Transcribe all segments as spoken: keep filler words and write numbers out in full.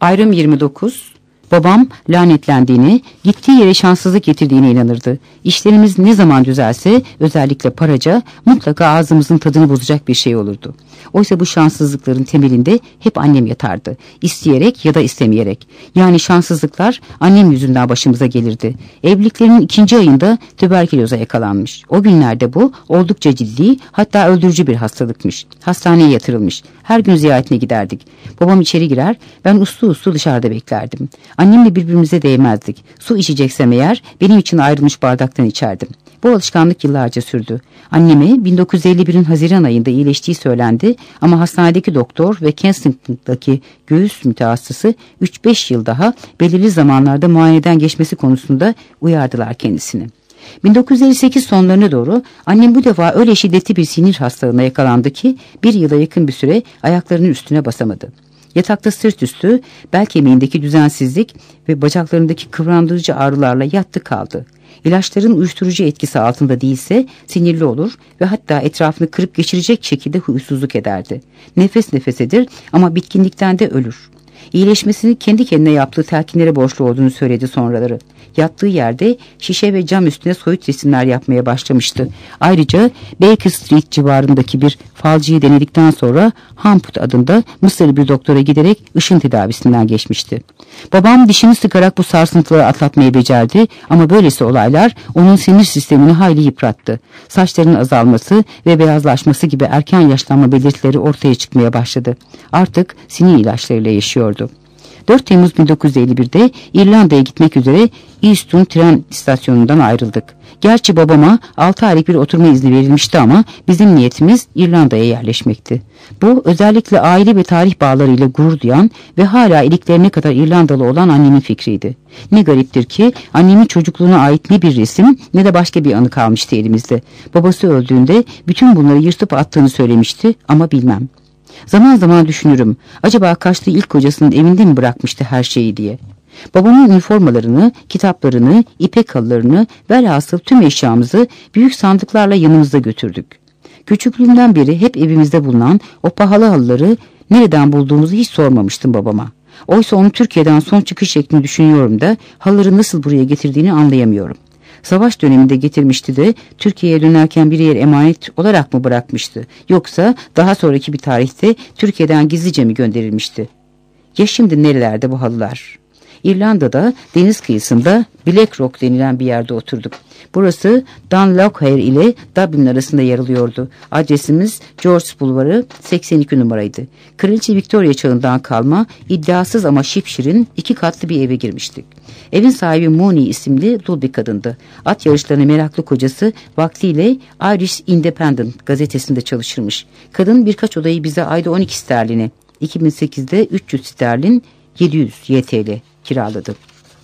Ayrım yirmi dokuz. Babam lanetlendiğini, gittiği yere şanssızlık getirdiğine inanırdı. İşlerimiz ne zaman düzelse, özellikle paraca, mutlaka ağzımızın tadını bozacak bir şey olurdu. Oysa bu şanssızlıkların temelinde hep annem yatardı. İsteyerek ya da istemeyerek. Yani şanssızlıklar annem yüzünden başımıza gelirdi. Evliliklerinin ikinci ayında tüberküloza yakalanmış. O günlerde bu oldukça ciddi, hatta öldürücü bir hastalıkmış. Hastaneye yatırılmış. Her gün ziyaretine giderdik. Babam içeri girer, ben uslu uslu dışarıda beklerdim. Annemle birbirimize değmezdik. Su içeceksem eğer benim için ayrılmış bardaktan içerdim. Bu alışkanlık yıllarca sürdü. Anneme bin dokuz yüz elli birin Haziran ayında iyileştiği söylendi ama hastanedeki doktor ve Kensington'daki göğüs mütehassısı üç beş yıl daha belirli zamanlarda muayeneden geçmesi konusunda uyardılar kendisini. bin dokuz yüz elli sekiz sonlarına doğru annem bu defa öyle şiddetli bir sinir hastalığına yakalandı ki bir yıla yakın bir süre ayaklarının üstüne basamadı. Yatakta sırt üstü, bel kemiğindeki düzensizlik ve bacaklarındaki kıvrandırıcı ağrılarla yattı kaldı. İlaçların uyuşturucu etkisi altında değilse sinirli olur ve hatta etrafını kırıp geçirecek şekilde huysuzluk ederdi. Nefes nefesedir ama bitkinlikten de ölür. İyileşmesini kendi kendine yaptığı telkinlere borçlu olduğunu söyledi sonraları. Yattığı yerde şişe ve cam üstüne soyut resimler yapmaya başlamıştı. Ayrıca Baker Street civarındaki bir falcıyı denedikten sonra Hamput adında Mısırlı bir doktora giderek ışın tedavisinden geçmişti. Babam dişini sıkarak bu sarsıntıları atlatmayı becerdi ama böylesi olaylar onun sinir sistemini hayli yıprattı. Saçlarının azalması ve beyazlaşması gibi erken yaşlanma belirtileri ortaya çıkmaya başladı. Artık sinir ilaçlarıyla yaşıyordu. dört Temmuz bin dokuz yüz elli birde İrlanda'ya gitmek üzere Euston tren istasyonundan ayrıldık. Gerçi babama altı aylık bir oturma izni verilmişti ama bizim niyetimiz İrlanda'ya yerleşmekti. Bu özellikle aile ve tarih bağlarıyla gurur duyan ve hala iliklerine kadar İrlandalı olan annemin fikriydi. Ne gariptir ki annemin çocukluğuna ait ne bir resim ne de başka bir anı kalmıştı elimizde. Babası öldüğünde bütün bunları yırtıp attığını söylemişti ama bilmem. Zaman zaman düşünürüm, acaba kaçtığı ilk kocasının evinde mi bırakmıştı her şeyi diye. Babamın üniformalarını, kitaplarını, ipek halılarını, velhasıl tüm eşyamızı büyük sandıklarla yanımızda götürdük. Küçüklüğümden beri hep evimizde bulunan o pahalı halıları nereden bulduğumuzu hiç sormamıştım babama. Oysa onun Türkiye'den son çıkış şeklini düşünüyorum da halıları nasıl buraya getirdiğini anlayamıyorum. Savaş döneminde getirmişti de Türkiye'ye dönerken bir yer emanet olarak mı bırakmıştı? Yoksa daha sonraki bir tarihte Türkiye'den gizlice mi gönderilmişti? Ya şimdi nerelerde bu halılar? İrlanda'da deniz kıyısında Black Rock denilen bir yerde oturduk. Burası Dunlockhair ile Dublin arasında yer alıyordu. Adresimiz George Bulvarı seksen iki numaraydı. Kraliçe Victoria çağından kalma iddiasız ama şipşirin iki katlı bir eve girmiştik. Evin sahibi Mooney isimli dul bir kadındı. At yarışlarına meraklı kocası vaktiyle Irish Independent gazetesinde çalışırmış. Kadın birkaç odayı bize ayda on iki sterline, iki bin sekizde üç yüz sterlin, yedi yüz Y T L kiraladı.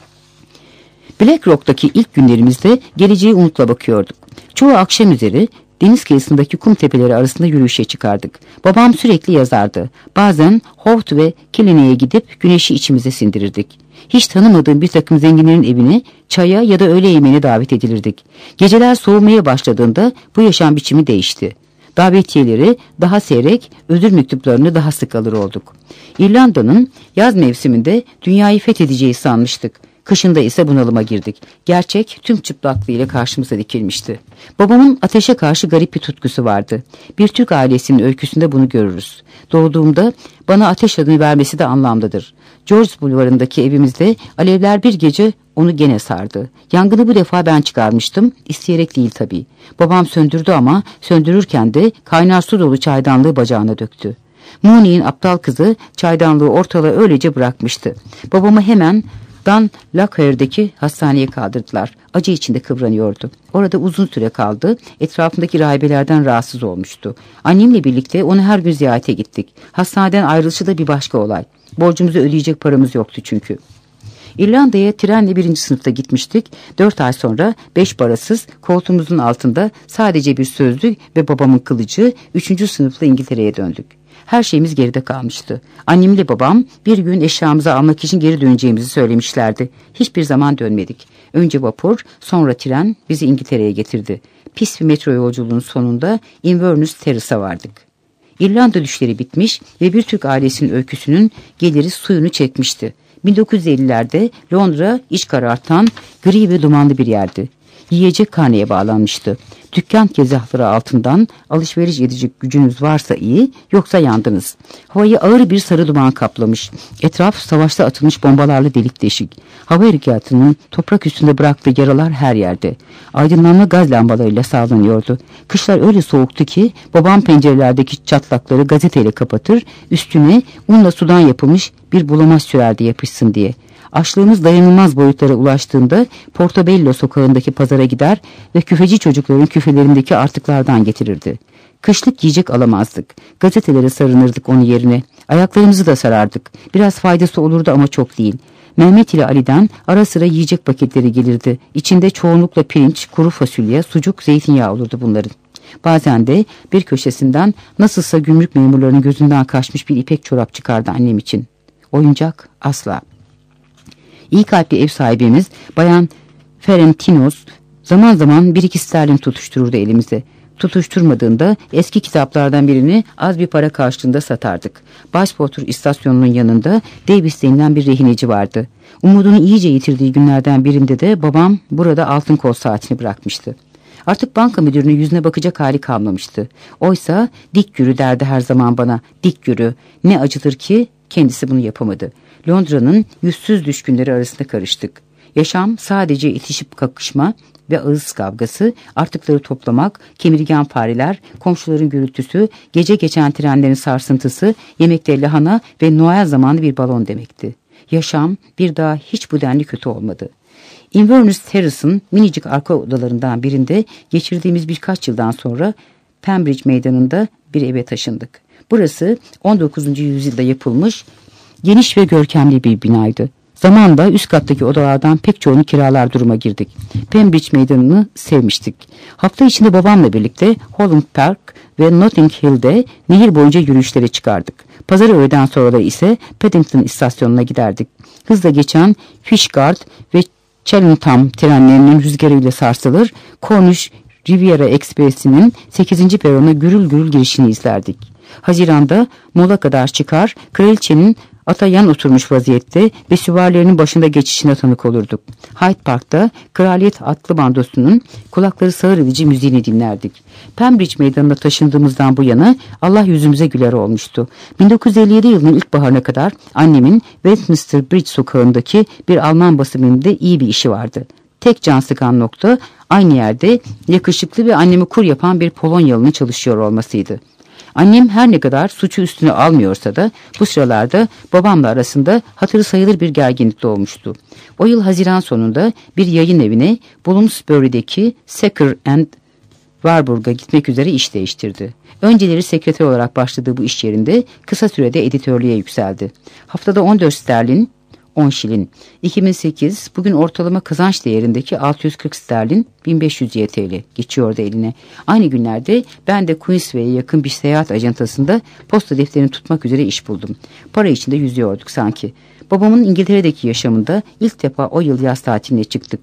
Black Rock'taki ilk günlerimizde geleceği umutla bakıyorduk. Çoğu akşam üzeri deniz kıyısındaki kum tepeleri arasında yürüyüşe çıkardık. Babam sürekli yazardı. Bazen Howth ve Killiney'e gidip güneşi içimize sindirirdik. Hiç tanımadığım bir takım zenginlerin evine çaya ya da öğle yemeğine davet edilirdik. Geceler soğumaya başladığında bu yaşam biçimi değişti. Davetiyeleri daha seyrek, özür mektuplarını daha sık alır olduk. İrlanda'nın yaz mevsiminde dünyayı fethedeceği sanmıştık. Kışında ise bunalıma girdik. Gerçek tüm çıplaklığıyla karşımıza dikilmişti. Babamın ateşe karşı garip bir tutkusu vardı. Bir Türk ailesinin öyküsünde bunu görürüz. Doğduğumda bana ateş adını vermesi de anlamlıdır. George Bulvarı'ndaki evimizde alevler bir gece onu gene sardı. Yangını bu defa ben çıkarmıştım. İsteyerek değil tabii. Babam söndürdü ama söndürürken de kaynar su dolu çaydanlığı bacağına döktü. Mooney'in aptal kızı çaydanlığı ortalığa öylece bırakmıştı. Babamı hemen Dunlockhair'deki hastaneye kaldırdılar. Acı içinde kıvranıyordu. Orada uzun süre kaldı. Etrafındaki rahibelerden rahatsız olmuştu. Annemle birlikte onu her gün ziyarete gittik. Hastaneden ayrılışı da bir başka olay. Borcumuzu ödeyecek paramız yoktu çünkü. İrlanda'ya trenle birinci sınıfta gitmiştik. Dört ay sonra beş parasız koltuğumuzun altında sadece bir sözlük ve babamın kılıcı üçüncü sınıfla İngiltere'ye döndük. Her şeyimiz geride kalmıştı. Annemle babam bir gün eşyamızı almak için geri döneceğimizi söylemişlerdi. Hiçbir zaman dönmedik. Önce vapur, sonra tren bizi İngiltere'ye getirdi. Pis bir metro yolculuğunun sonunda Inverness Terrace'a vardık. İrlanda düşleri bitmiş ve bir Türk ailesinin öyküsünün geliri suyunu çekmişti. bin dokuz yüz ellilerde Londra iç karartan gri ve dumanlı bir yerdi. Yiyecek haneye bağlanmıştı. Dükkan tezgahları altından alışveriş edecek gücünüz varsa iyi, yoksa yandınız. Havayı ağır bir sarı duman kaplamış. Etraf savaşta atılmış bombalarla delik deşik. Hava harekatının toprak üstünde bıraktığı yaralar her yerde. Aydınlanma gaz lambalarıyla sağlanıyordu. Kışlar öyle soğuktu ki babam pencerelerdeki çatlakları gazeteyle kapatır, üstüne unla sudan yapılmış bir bulamaç sürerdi yapışsın diye. Açlığımız dayanılmaz boyutlara ulaştığında Portobello sokağındaki pazara gider ve küfeci çocukların küfelerindeki artıklardan getirirdi. Kışlık yiyecek alamazdık. Gazetelere sarınırdık onun yerine. Ayaklarımızı da sarardık. Biraz faydası olurdu ama çok değil. Mehmet ile Ali'den ara sıra yiyecek paketleri gelirdi. İçinde çoğunlukla pirinç, kuru fasulye, sucuk, zeytinyağı olurdu bunların. Bazen de bir köşesinden nasılsa gümrük memurlarının gözünden kaçmış bir ipek çorap çıkardı annem için. Oyuncak asla. İyi kalpli ev sahibimiz Bayan Ferentinos zaman zaman bir iki sterlin tutuştururdu elimize. Tutuşturmadığında eski kitaplardan birini az bir para karşılığında satardık. Başpotur istasyonunun yanında Davis denilen bir rehineci vardı. Umudunu iyice yitirdiği günlerden birinde de babam burada altın kol saatini bırakmıştı. Artık banka müdürünün yüzüne bakacak hali kalmamıştı. Oysa dik yürü derdi her zaman bana. Dik yürü. Ne acıdır ki kendisi bunu yapamadı. Londra'nın yüzsüz düşkünleri arasında karıştık. Yaşam sadece itişip kakışma ve ağız kavgası, artıkları toplamak, kemirgen fareler, komşuların gürültüsü, gece geçen trenlerin sarsıntısı, yemekte lahana ve Noel zamanı bir balon demekti. Yaşam bir daha hiç bu denli kötü olmadı. Inverness Terrace'ın minicik arka odalarından birinde geçirdiğimiz birkaç yıldan sonra Pembridge Meydanı'nda bir eve taşındık. Burası on dokuzuncu yüzyılda yapılmış geniş ve görkemli bir binaydı. Zamanla üst kattaki odalardan pek çoğunu kiralar duruma girdik. Pembridge Meydanı'nı sevmiştik. Hafta içinde babamla birlikte Holland Park ve Notting Hill'de nehir boyunca yürüyüşlere çıkardık. Pazar öğleden sonra da ise Paddington istasyonuna giderdik. Hızla geçen Fishguard ve Cheltenham trenlerinin rüzgarıyla sarsılır, Cornish Riviera Express'inin sekizinci perona gürül gürül girişini izlerdik. Haziranda mola kadar çıkar, kraliçenin ata yan oturmuş vaziyette ve süvarilerinin başında geçişine tanık olurduk. Hyde Park'ta kraliyet atlı bandosunun kulakları sağır edici müziğini dinlerdik. Pembridge Meydanı'na taşındığımızdan bu yana Allah yüzümüze güler olmuştu. bin dokuz yüz elli yedi yılının ilkbaharına kadar annemin Westminster Bridge sokağındaki bir Alman basımında iyi bir işi vardı. Tek can sıkan nokta aynı yerde yakışıklı ve annemi kur yapan bir Polonyalı'nın çalışıyor olmasıydı. Annem her ne kadar suçu üstüne almıyorsa da bu sıralarda babamla arasında hatırı sayılır bir gerginlik doğmuştu. O yıl Haziran sonunda bir yayın evine Bloomsbury'deki Sacker and Warburg'a gitmek üzere iş değiştirdi. Önceleri sekreter olarak başladığı bu iş yerinde kısa sürede editörlüğe yükseldi. Haftada on dört sterlin, on şilin. iki bin sekiz bugün ortalama kazanç değerindeki altı yüz kırk sterlin, bin beş yüz Y T L geçiyordu eline. Aynı günlerde ben de Queensway'e yakın bir seyahat ajantasında posta defterini tutmak üzere iş buldum. Para içinde yüzüyorduk sanki. Babamın İngiltere'deki yaşamında ilk defa o yıl yaz tatiline çıktık.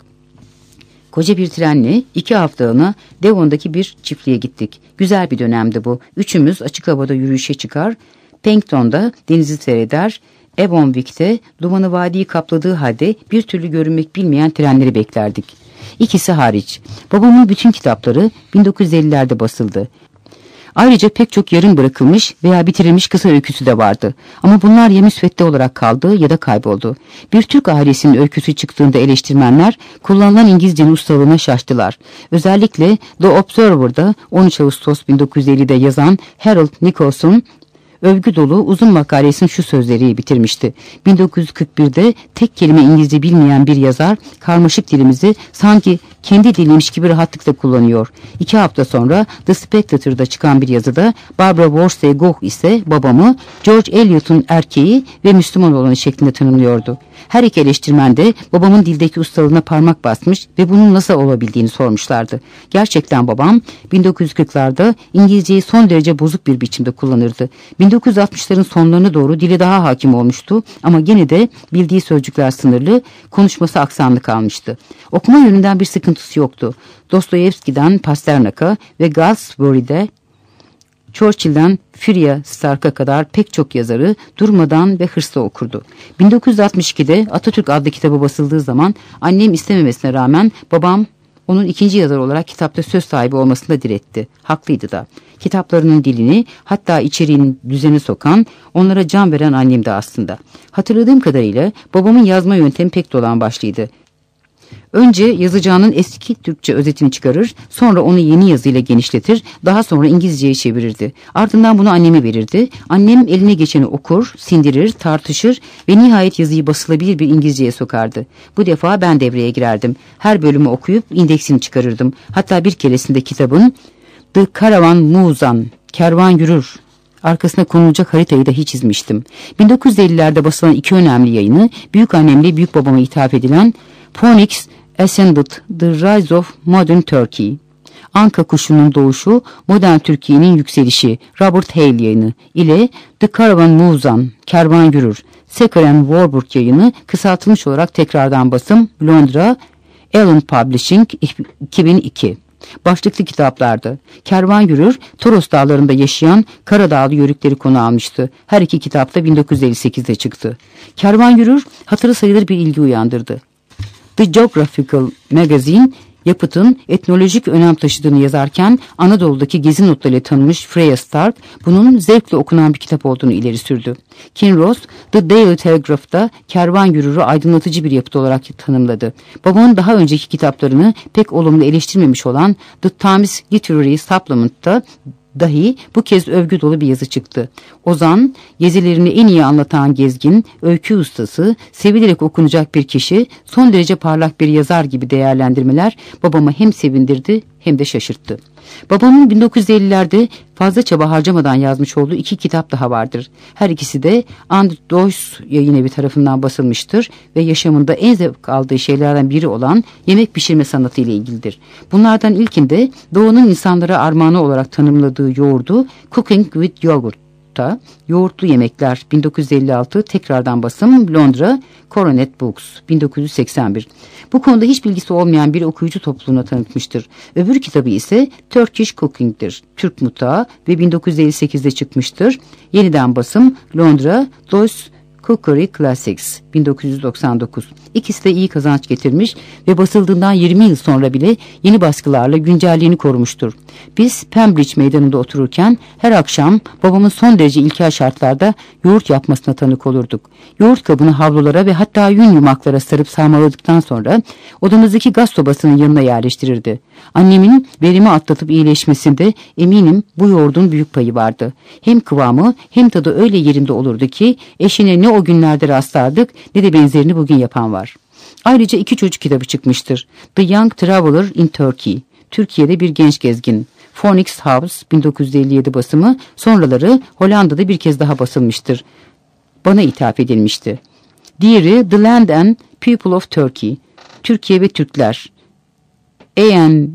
Koca bir trenle iki haftalığına Devon'daki bir çiftliğe gittik. Güzel bir dönemdi bu. Üçümüz açık havada yürüyüşe çıkar, Paddington'da denizi seyreder, Avonwick'te dumanı vadiyi kapladığı halde bir türlü görünmek bilmeyen trenleri beklerdik. İkisi hariç. Babamın bütün kitapları bin dokuz yüz ellilerde basıldı. Ayrıca pek çok yarım bırakılmış veya bitirilmiş kısa öyküsü de vardı. Ama bunlar ya müsvedde olarak kaldı ya da kayboldu. Bir Türk ailesinin öyküsü çıktığında eleştirmenler kullanılan İngilizcenin ustalığına şaştılar. Özellikle The Observer'da on üç Ağustos bin dokuz yüz ellide yazan Harold Nicolson övgü dolu uzun makalesinin şu sözleri bitirmişti. bin dokuz yüz kırk birde tek kelime İngilizce bilmeyen bir yazar karmaşık dilimizi sanki kendi diliymiş gibi rahatlıkla kullanıyor. İki hafta sonra The Spectator'da çıkan bir yazıda Barbara Worsey Gough ise babamı George Eliot'un erkeği ve Müslüman olanı şeklinde tanımlıyordu. Her iki eleştirmen de babamın dildeki ustalığına parmak basmış ve bunun nasıl olabildiğini sormuşlardı. Gerçekten babam bin dokuz yüz kırklarda İngilizceyi son derece bozuk bir biçimde kullanırdı. bin dokuz yüz altmışların sonlarına doğru dili daha hakim olmuştu ama gene de bildiği sözcükler sınırlı, konuşması aksanlı kalmıştı. Okuma yönünden bir sıkıntısı yoktu. Dostoyevski'den Pasternak'a ve Galsworthy'de Churchill'den Freya Stark'a kadar pek çok yazarı durmadan ve hırsla okurdu. bin dokuz yüz altmış ikide Atatürk adlı kitabı basıldığı zaman annem istememesine rağmen babam onun ikinci yazar olarak kitapta söz sahibi olmasını da diretti. Haklıydı da. Kitaplarının dilini, hatta içeriğini düzene sokan, onlara can veren annemdi aslında. Hatırladığım kadarıyla babamın yazma yöntemi pek dolambaçlıydı. Önce yazacağının eski Türkçe özetini çıkarır, sonra onu yeni yazıyla genişletir, daha sonra İngilizceye çevirirdi. Ardından bunu anneme verirdi. Annem eline geçeni okur, sindirir, tartışır ve nihayet yazıyı basılabilir bir İngilizceye sokardı. Bu defa ben devreye girerdim. Her bölümü okuyup indeksini çıkarırdım. Hatta bir keresinde kitabın The Caravan Moves On, kervan yürür, arkasına konulacak haritayı dahi çizmiştim. bin dokuz yüz ellilerde basılan iki önemli yayını, büyükannemle büyükbabama ithaf edilen Phoenix Ascended, The Rise of Modern Turkey, Anka Kuşu'nun Doğuşu, Modern Türkiye'nin Yükselişi, Robert Hale yayını ile The Caravan Moves On, Kervan Yürür, Secker and Warburg yayını kısaltılmış olarak tekrardan basım, Londra, Allen Publishing, iki bin iki. Başlıklı kitaplardı. Kervan Yürür, Toros Dağları'nda yaşayan Karadağlı Yörükleri konu almıştı. Her iki kitap da bin dokuz yüz elli sekizde çıktı. Kervan Yürür, hatırı sayılır bir ilgi uyandırdı. The Geographical Magazine, yapıtın etnolojik önem taşıdığını yazarken Anadolu'daki gezi notlarıyla tanınmış Freya Stark, bunun zevkle okunan bir kitap olduğunu ileri sürdü. Kinross, The Daily Telegraph'ta Kervan Yürür'ü aydınlatıcı bir yapıt olarak tanımladı. Babamın daha önceki kitaplarını pek olumlu eleştirmemiş olan The Times Literary Supplement'ta dahi bu kez övgü dolu bir yazı çıktı. Ozan, gezilerini en iyi anlatan gezgin, öykü ustası, sevilerek okunacak bir kişi, son derece parlak bir yazar gibi değerlendirmeler babamı hem sevindirdi hem de şaşırttı. Babamın bin dokuz yüz ellilerde fazla çaba harcamadan yazmış olduğu iki kitap daha vardır. Her ikisi de Andois Yayınevi tarafından basılmıştır ve yaşamında en zevk aldığı şeylerden biri olan yemek pişirme sanatı ile ilgilidir. Bunlardan ilkinde Doğu'nun insanlara armağanı olarak tanımladığı yoğurdu Cooking with Yogurt'ta Yoğurtlu Yemekler bin dokuz yüz elli altı tekrardan basım, Londra, Coronet Books bin dokuz yüz seksen bir. Bu konuda hiç bilgisi olmayan bir okuyucu topluluğuna tanıtmıştır. Öbür kitabı ise Turkish Cooking'dir. Türk Mutfağı ve bin dokuz yüz elli sekizde çıkmıştır. Yeniden basım, Londra, Lois Cookery Classics bin dokuz yüz doksan dokuz. İkisi de iyi kazanç getirmiş ve basıldığından yirmi yıl sonra bile yeni baskılarla güncelliğini korumuştur. Biz Pembridge meydanında otururken her akşam babamın son derece ilkel şartlarda yoğurt yapmasına tanık olurduk. Yoğurt kabını havlulara ve hatta yün yumaklara sarıp sarmaladıktan sonra odamızdaki gaz sobasının yanına yerleştirirdi. Annemin verimi atlatıp iyileşmesinde eminim bu yoğurdun büyük payı vardı. Hem kıvamı hem tadı öyle yerinde olurdu ki eşine ne o günlerde rastlardık ne de benzerini bugün yapan var. Ayrıca iki çocuk kitabı çıkmıştır. The Young Traveler in Turkey, Türkiye'de bir genç gezgin. Phoenix House bin dokuz yüz elli yedi basımı, sonraları Hollanda'da bir kez daha basılmıştır. Bana ithaf edilmişti. Diğeri The Land and People of Turkey, Türkiye ve Türkler. A N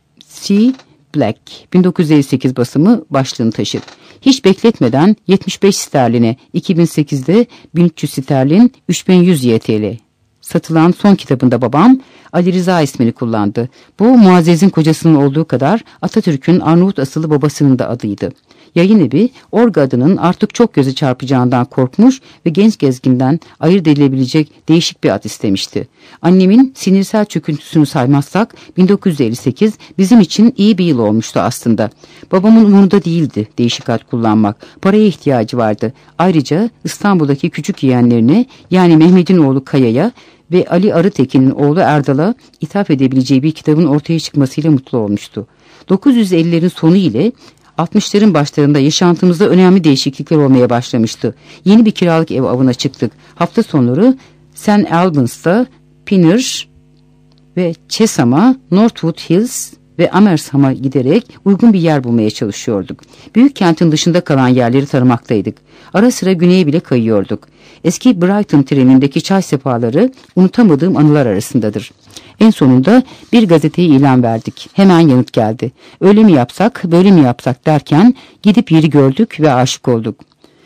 C Black bin dokuz yüz elli sekiz basımı başlığını taşır. Hiç bekletmeden yetmiş beş sterline, iki bin sekizde bin üç yüz sterlin, üç bin yüz Y T L. Satılan son kitabında babam Ali Rıza ismini kullandı. Bu Muazzez'in kocasının olduğu kadar Atatürk'ün Arnavut asıllı babasının da adıydı. Yayın evi Orga adının artık çok göze çarpacağından korkmuş ve genç gezginden ayırt edilebilecek değişik bir ad istemişti. Annemin sinirsel çöküntüsünü saymazsak bin dokuz yüz elli sekiz bizim için iyi bir yıl olmuştu aslında. Babamın umurunda değildi değişik ad kullanmak. Paraya ihtiyacı vardı. Ayrıca İstanbul'daki küçük yeğenlerine, yani Mehmet'in oğlu Kaya'ya ve Ali Arıtekin'in oğlu Erdal'a ithaf edebileceği bir kitabın ortaya çıkmasıyla mutlu olmuştu. dokuz yüz ellilerin sonu ile altmışların başlarında yaşantımızda önemli değişiklikler olmaya başlamıştı. Yeni bir kiralık ev avına çıktık. Hafta sonları Saint Albans Pinner ve Chesham'a, Northwood Hills ve Amersham'a giderek uygun bir yer bulmaya çalışıyorduk. Büyük kentin dışında kalan yerleri taramaktaydık. Ara sıra güneye bile kayıyorduk. Eski Brighton trenindeki çay sefaları unutamadığım anılar arasındadır. En sonunda bir gazeteye ilan verdik. Hemen yanıt geldi. Öyle mi yapsak, böyle mi yapsak derken gidip yeri gördük ve aşık olduk.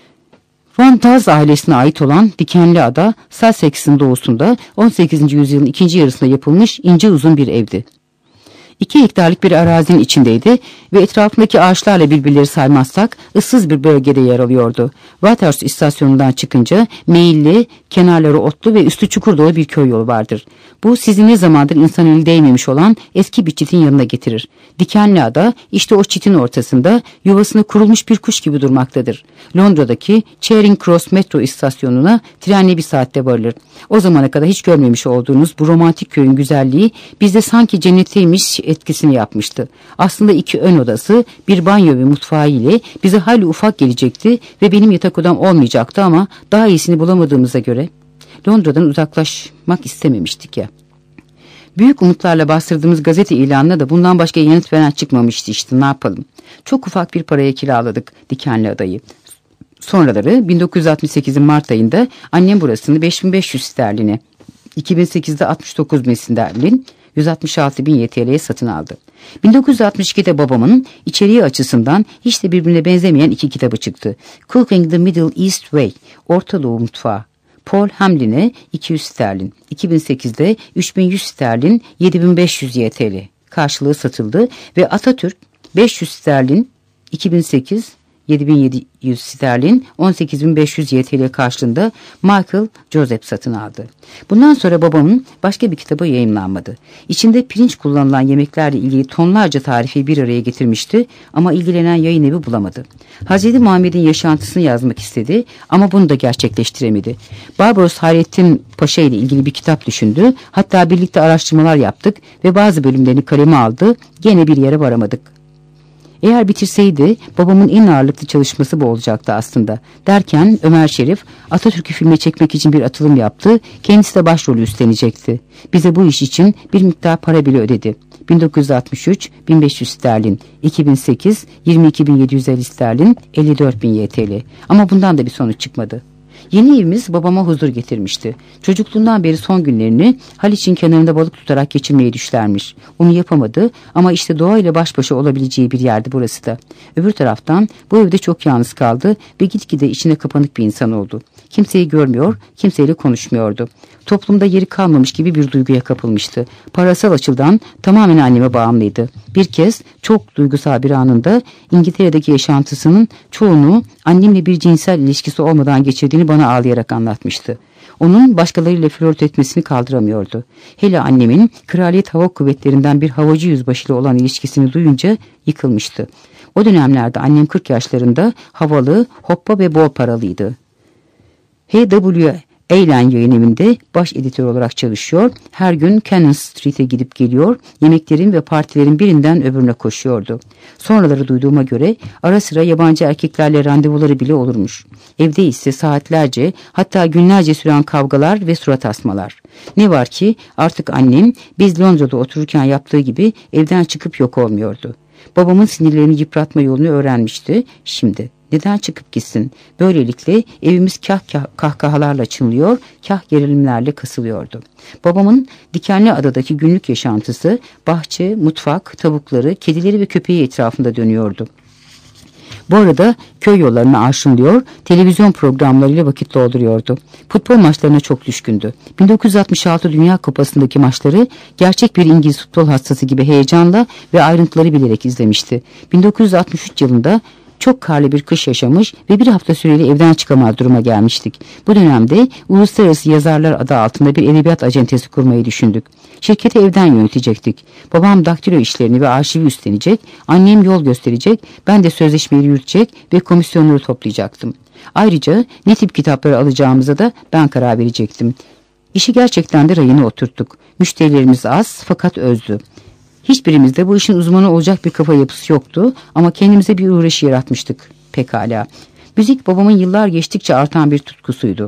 Van Taz ailesine ait olan Dikenli Ada, Sussex'in doğusunda on sekizinci yüzyılın ikinci yarısında yapılmış ince uzun bir evdi. İki hektarlık bir arazinin içindeydi ve etrafındaki ağaçlarla birbirleri saymazsak ıssız bir bölgede yer alıyordu. Waterhouse istasyonundan çıkınca meyilli, kenarları otlu ve üstü çukur dolu bir köy yolu vardır. Bu sizi ne zamandır insan eli değmemiş olan eski bir çitin yanına getirir. Dikenli ada işte o çitin ortasında yuvasına kurulmuş bir kuş gibi durmaktadır. Londra'daki Charing Cross metro istasyonuna trenle bir saatte varılır. O zamana kadar hiç görmemiş olduğunuz bu romantik köyün güzelliği bizde sanki cennetteymiş etkisini yapmıştı. Aslında iki ön odası, bir banyo ve mutfağı ile bize hayli ufak gelecekti ve benim yatak odam olmayacaktı ama daha iyisini bulamadığımıza göre Londra'dan uzaklaşmak istememiştik ya. Büyük umutlarla bastırdığımız gazete ilanına da bundan başka yanıt veren çıkmamıştı işte, ne yapalım. Çok ufak bir paraya kiraladık Dikenli Adayı. Sonraları bin dokuz yüz altmış sekizin Mart ayında annem burasını beş bin beş yüz sterline, iki bin sekizde altmış dokuz bin sterlin, yüz altmış altı bin Y T L'ye satın aldı. bin dokuz yüz altmış ikide babamın içeriği açısından hiç de birbirine benzemeyen iki kitabı çıktı. Cooking the Middle East Way, Orta Doğu Mutfağı. Paul Hamlin'e iki yüz sterlin, iki bin sekizde üç bin yüz sterlin, yedi bin beş yüz Y T L karşılığı satıldı ve Atatürk beş yüz sterlin, iki bin sekiz yedi bin yedi yüz sterlin, on sekiz bin beş yüz Y T L karşılığında Michael Joseph satın aldı. Bundan sonra babamın başka bir kitabı yayımlanmadı. İçinde pirinç kullanılan yemeklerle ilgili tonlarca tarifi bir araya getirmişti ama ilgilenen yayın evi bulamadı. Hazreti Muhammed'in yaşantısını yazmak istedi ama bunu da gerçekleştiremedi. Barbaros Hayrettin Paşa ile ilgili bir kitap düşündü. Hatta birlikte araştırmalar yaptık ve bazı bölümlerini kaleme aldı. Gene bir yere varamadık. Eğer bitirseydi babamın en ağırlıklı çalışması bu olacaktı aslında. Derken Ömer Şerif Atatürk'ü filme çekmek için bir atılım yaptı. Kendisi de başrolü üstlenecekti. Bize bu iş için bir miktar para bile ödedi. bin dokuz yüz altmış üç bin beş yüz sterlin, iki bin sekiz yirmi iki bin yedi yüz elli sterlin, elli dört bin Y T L. Ama bundan da bir sonuç çıkmadı. Yeni evimiz babama huzur getirmişti. Çocukluğundan beri son günlerini Haliç'in kenarında balık tutarak geçirmeyi düşlermiş. Onu yapamadı ama işte doğayla baş başa olabileceği bir yerdi burası da. Öbür taraftan bu evde çok yalnız kaldı ve gitgide içine kapanık bir insan oldu. Kimseyi görmüyor, kimseyle konuşmuyordu. Toplumda yeri kalmamış gibi bir duyguya kapılmıştı. Parasal açıdan tamamen anneme bağımlıydı. Bir kez çok duygusal bir anında İngiltere'deki yaşantısının çoğunu annemle bir cinsel ilişkisi olmadan geçirdiğini bana ağlayarak anlatmıştı. Onun başkalarıyla flört etmesini kaldıramıyordu. Hele annemin Kraliyet Hava Kuvvetleri'nden bir havacı yüzbaşıyla olan ilişkisini duyunca yıkılmıştı. O dönemlerde annem kırk yaşlarında, havalı, hoppa ve bol paralıydı. H W Eylen yayın evinde baş editör olarak çalışıyor. Her gün Cannon Street'e gidip geliyor. Yemeklerin ve partilerin birinden öbürüne koşuyordu. Sonraları duyduğuma göre ara sıra yabancı erkeklerle randevuları bile olurmuş. Evde ise saatlerce, hatta günlerce süren kavgalar ve surat asmalar. Ne var ki artık annem biz Londra'da otururken yaptığı gibi evden çıkıp yok olmuyordu. Babamın sinirlerini yıpratma yolunu öğrenmişti. Şimdi neden çıkıp gitsin? Böylelikle evimiz kah kah kahkahalarla çınlıyor, kah gerilimlerle kasılıyordu. Babamın Dikenli Adadaki günlük yaşantısı bahçe, mutfak, tavukları, kedileri ve köpeği etrafında dönüyordu. Bu arada köy yollarını arşınlıyor, televizyon programlarıyla vakit dolduruyordu. Futbol maçlarına çok düşkündü. bin dokuz yüz altmış altı Dünya Kupası'ndaki maçları gerçek bir İngiliz futbol hastası gibi heyecanla ve ayrıntıları bilerek izlemişti. bin dokuz yüz altmış üç yılında çok karlı bir kış yaşamış ve bir hafta süreli evden çıkamaz duruma gelmiştik. Bu dönemde Uluslararası Yazarlar adı altında bir edebiyat acentesi kurmayı düşündük. Şirketi evden yönetecektik. Babam daktilo işlerini ve arşivi üstlenecek, annem yol gösterecek, ben de sözleşmeyi yürütecek ve komisyonları toplayacaktım. Ayrıca ne tip kitapları alacağımıza da ben karar verecektim. İşi gerçekten de rayına oturttuk. Müşterilerimiz az fakat özdü. Hiçbirimizde bu işin uzmanı olacak bir kafa yapısı yoktu ama kendimize bir uğraşı yaratmıştık pekala. Müzik babamın yıllar geçtikçe artan bir tutkusuydu.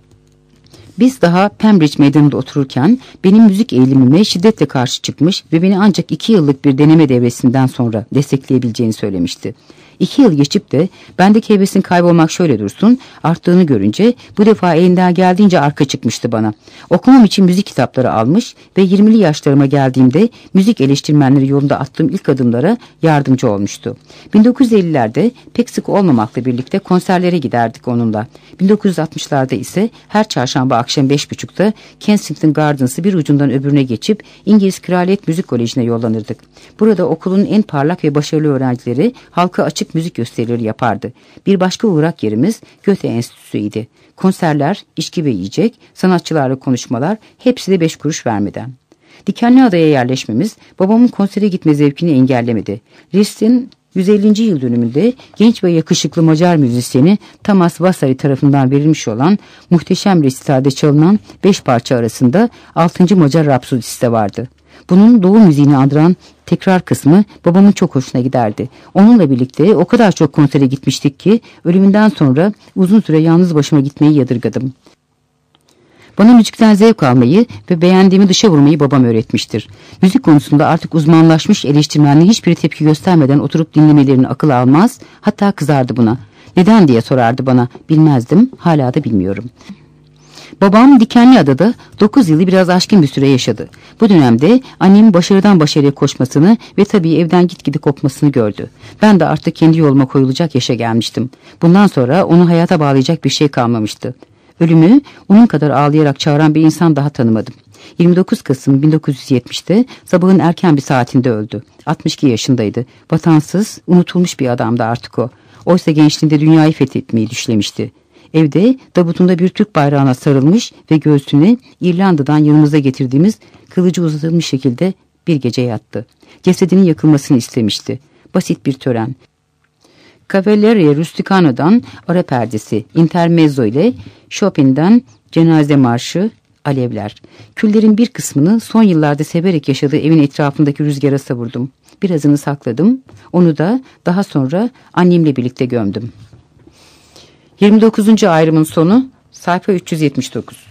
Biz daha Pembridge Meydanı'nda otururken benim müzik eğilimime şiddetle karşı çıkmış ve beni ancak iki yıllık bir deneme devresinden sonra destekleyebileceğini söylemişti. İki yıl geçip de bendeki hevesin kaybolmak şöyle dursun arttığını görünce bu defa elinden geldiğince arka çıkmıştı bana. Okumam için müzik kitapları almış ve yirmili yaşlarıma geldiğimde müzik eleştirmenleri yolunda attığım ilk adımlara yardımcı olmuştu. bin dokuz yüz ellilerde pek sık olmamakla birlikte konserlere giderdik onunla. bin dokuz yüz altmışlarda ise her çarşamba akşam beş buçukta Kensington Gardens'ı bir ucundan öbürüne geçip İngiliz Kraliyet Müzik Koleji'ne yollanırdık. Burada okulun en parlak ve başarılı öğrencileri halka açık müzik gösterileri yapardı. Bir başka uğrak yerimiz Goethe Enstitüsü'ydi. Konserler, içki ve yiyecek, sanatçılarla konuşmalar, hepsi de beş kuruş vermeden. Dikenliada'ya yerleşmemiz babamın konsere gitme zevkini engellemedi. Liszt'in yüz ellinci yıl dönümünde genç ve yakışıklı Macar müzisyeni Tamas Vasari tarafından verilmiş olan muhteşem resitalde çalınan beş parça arasında altıncı Macar Rapsodisi de vardı. Bunun Doğu müziğini andıran tekrar kısmı babamın çok hoşuna giderdi. Onunla birlikte o kadar çok konsere gitmiştik ki ölümünden sonra uzun süre yalnız başıma gitmeyi yadırgadım. Bana müzikten zevk almayı ve beğendiğimi dışa vurmayı babam öğretmiştir. Müzik konusunda artık uzmanlaşmış eleştirmenlerin hiçbir tepki göstermeden oturup dinlemelerini akıl almaz, hatta kızardı buna. Neden diye sorardı bana, bilmezdim, hala da bilmiyorum. Babam Dikenliada'da dokuz yılı biraz aşkın bir süre yaşadı. Bu dönemde annemin başarıdan başarıya koşmasını ve tabii evden gitgide kopmasını gördü. Ben de artık kendi yoluma koyulacak yaşa gelmiştim. Bundan sonra onu hayata bağlayacak bir şey kalmamıştı. Ölümü onun kadar ağlayarak çağıran bir insan daha tanımadım. yirmi dokuz Kasım bin dokuz yüz yetmişte sabahın erken bir saatinde öldü. altmış iki yaşındaydı. Vatansız, unutulmuş bir adamdı artık o. Oysa gençliğinde dünyayı fethetmeyi düşlemişti. Evde tabutunda bir Türk bayrağına sarılmış ve göğsüne İrlanda'dan yanımıza getirdiğimiz kılıcı uzatılmış şekilde bir gece yattı. Cesedinin yakılmasını istemişti. Basit bir tören. Cavalleria Rusticano'dan Ara Perdesi, Intermezzo ile Chopin'den Cenaze Marşı, Alevler. Küllerin bir kısmını son yıllarda severek yaşadığı evin etrafındaki rüzgara savurdum. Birazını sakladım. Onu da daha sonra annemle birlikte gömdüm. yirmi dokuzuncu ayrımın sonu, sayfa üç yüz yetmiş dokuz.